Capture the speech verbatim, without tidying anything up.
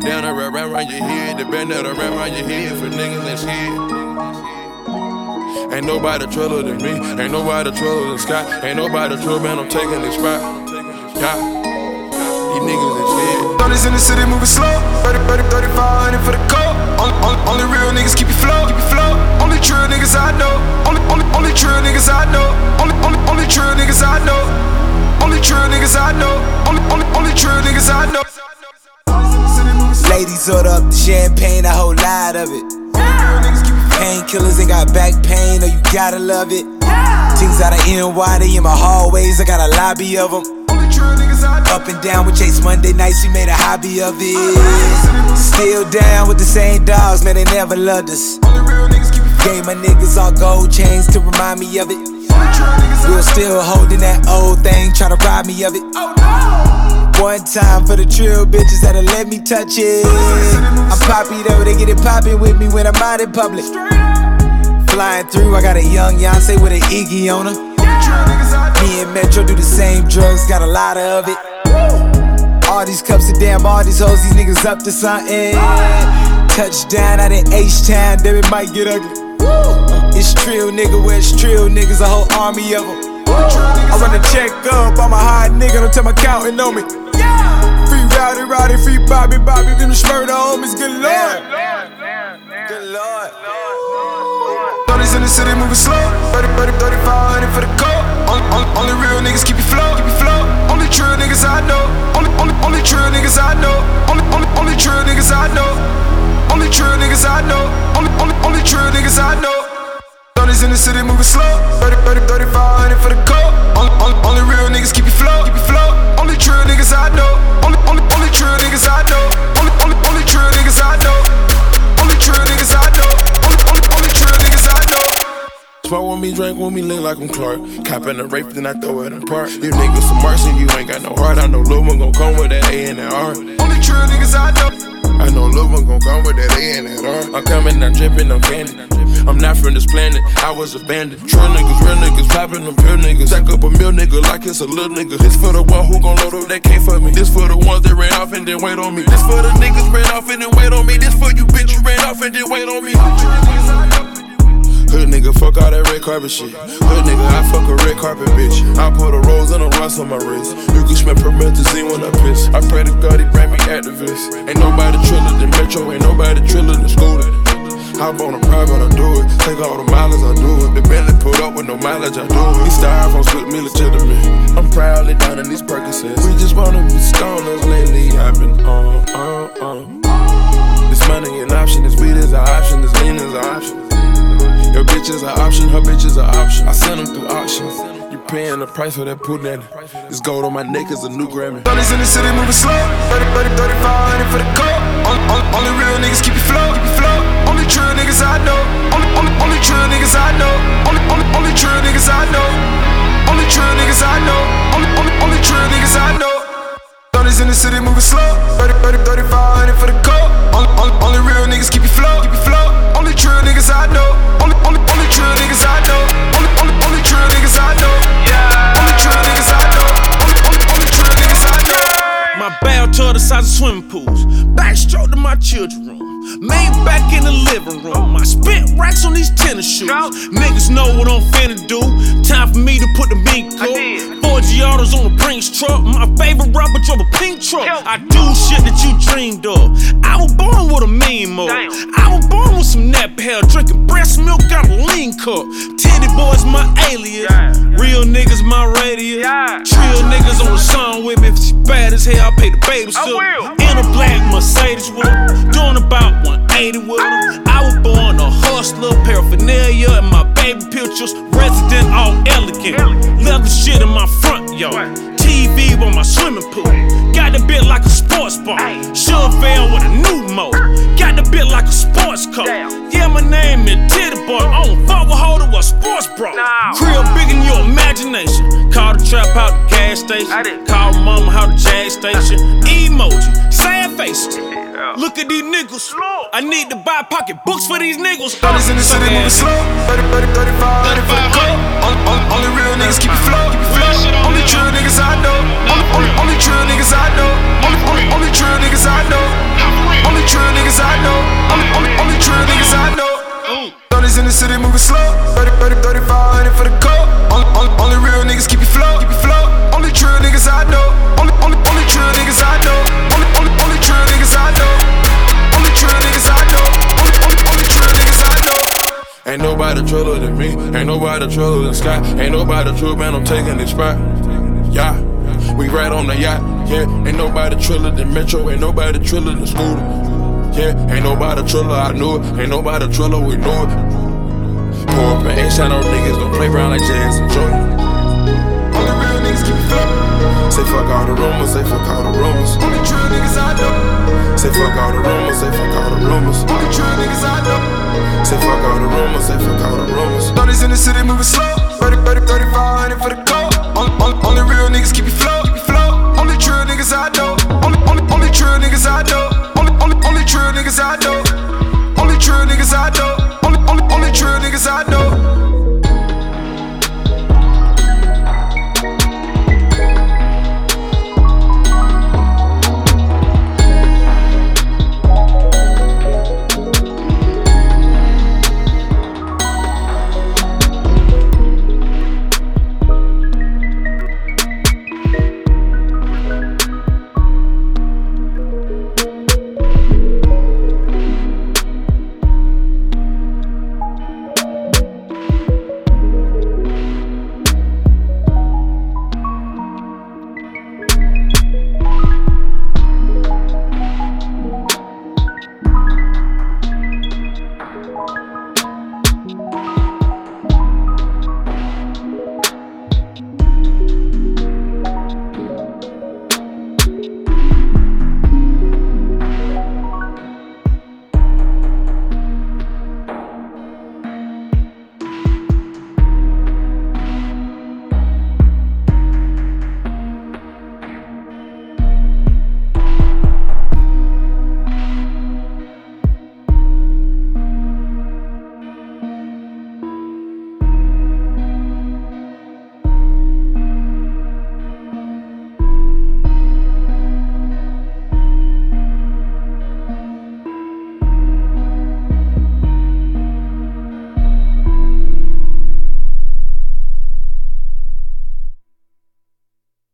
bandana wrap around your head, the bandana wrap around your head for niggas and shit. Ain't nobody truller than me, ain't nobody truller than Scott, ain't nobody truller, man, I'm taking this spot. Yeah, these niggas and shit. Thirties in the city moving slow, thirty, thirty, thirty-five hundred for the coat. Only, only, only real niggas keep you flow, keep you flow. Only true niggas I know, only, only, only true niggas I know, only, only, only true niggas I know, only true niggas I know, only, only, only true niggas I know. Ladies order up the champagne, a whole lot of it. Painkillers ain't got back pain, oh you gotta love it. Things out of N Y, they in my hallways, I got a lobby of them. Up and down with Chase Monday nights, we made a hobby of it. Still down with the same dogs, man, they never loved us. Gave my niggas all gold chains to remind me of it. We were still holding that old thing, tryna rob me of it. One time for the trill bitches that'll let me touch it. I'm poppy though, they get it poppin' with me when I'm out in public. Flying through, I got a young Beyonce with an Iggy on her. Me and Metro do the same drugs, got a lot of it. All these cups of damn, all these hoes, these niggas up to something. Touchdown out in H-Town, then it might get ugly. It's trill nigga, where it's trill niggas, a whole army of them. I run a check up, I'm a hot nigga, don't tell my accountant on me. Free Rowdy, Rowdy, free Bobby, Bobby, them murder homies, good lord. Good lord. Thirties in the city moving slow, thirty, thirty, thirty-five hundred for the coat. Only, only, only real niggas keep you flow, keep you flow. Only true niggas I know, only, only, only true niggas I know, only, only, only true niggas I know, only true niggas I know, only, only, only true niggas I know. Thirties in the city moving slow, thirty, thirty, thirty-five hundred for the coat. Only, only, only real niggas keep you flow, keep you flow. Only true niggas I know, only, only, only true niggas I know, only, only, only true niggas I know, only true niggas I know, only, only, only true niggas I know. Smoke with me, drink with me, look like I'm Clark. Coppin' a rape, then I throw it in park. You niggas some mercy, you ain't got no heart. I know Lil' one gon' come with that A and that R. Only true niggas I know. I know Lil' one gon' come with that A and that R. I'm coming, I'm drippin', I'm candy. I'm not from this planet, I was abandoned. True niggas, real niggas, poppin' them pure niggas. Stack up a mill nigga like it's a little nigga. This for the one who gon' load up that can't fuck me. This for the ones that ran off and then wait on me. This for the niggas ran off and then wait on me. This for you bitch you ran off and then wait on me. Hood nigga, fuck all that red carpet shit. Hood nigga, I fuck a red carpet bitch. I put a rose and a rust on my wrist. You can smell promethazine when I piss. I pray to God he bring me activists. Ain't nobody triller than Metro, ain't nobody triller than Scooter. Hop on a private, I do it. Take all the mileage, I do it. The Bentley put up with no mileage, I do it. These styrofoam split me legitimate. I'm proudly down in these Percocets. We just wanna be stoners lately. I've been on, on, on. This money an option, this weed is an option, this lean is an option. Your bitch is an option, her bitch is an option. I send them through auctions. You paying the price for that punani. This gold on my neck is a new Grammy. Thirties in the city moving slow, thirty, thirty, thirty-five hundred for the coat. Only, only, only real niggas keep you flow, keep you flow. Only true niggas I know, only, only, only true niggas I know, only, only, only true niggas I know, only true niggas I know, only, only, only true niggas I know. Thirties in the city moving slow, thirty, thirty, thirty-five hundred for the coat. Only, only, only real niggas keep you flow, keep you flow. Only true niggas I know, only, only, only true niggas I know, only, only, only true niggas I know, yeah. Only true niggas I know, only, only, only true niggas I know. My bathtub the size of swimming pools, backstroke to my children's room. Made back in the living room. I spent racks on these tennis shoes. Niggas know what I'm finna do. Time for me to put the mink up. Four Giottos on the Brinks truck. My favorite rapper drove a pink truck. I do shit that you dreamed of. I was born with a mean mode. I was born with some nappy hair, drinking breast milk out a lean cup. Titty boys my alias. Real niggas my radius. Trill niggas on the song with me. If she bad as hell, I pay the babysitter. In a black Mercedes with her. Doing about one eighty with her. I was born a hustler, paraphernalia in my baby pictures. Resident all elegant. Leather shit in my front yard. T V on my swimming pool. Got the bit like a sports bar. Chevelle with a new mode. Got the bit like a sports car. Yeah, my name is Titty Boy. I don't fuck with holder or sports bra. Crib big in your imagination. Call the trap out the gas station. Call mama out the jag station. Emoji, sad faces. Look at these niggas. I need to buy pocket books for these niggas. Thirties in the city moving slow, thirty, thirty, thirty-five hundred for the coat. Only, only, only real niggas keep you flow, keep you flow. Only true niggas I know, only, only, only true niggas I know, only, only, only true niggas I know. me. Ain't nobody triller than Sky. Ain't nobody true, man, I'm taking this spot. Yeah, we ride on the yacht. Yeah, ain't nobody triller than Metro. Ain't nobody triller than Scooter. Yeah, ain't nobody triller, I knew it. Ain't nobody triller, we knew it. Pour up and ain't shine on niggas, don't play around like Jazz and Joey. Only real niggas keep it flowing. Say fuck all the rumors, say fuck all the rumors. Only true niggas I know. Say fuck all the rumors, say fuck all the rumors. Only true niggas I know. Say fuck all the rumors, say fuck all the rumors. thirties in the city moving slow. thirty, thirty, thirty-five hundred for the coat. Only, only, only real niggas keep it flow, keep it flow. Only true niggas I know. Only, only, only true niggas I know. Only, only, only true niggas I know. Only true niggas I know. Only, only, only true niggas I know.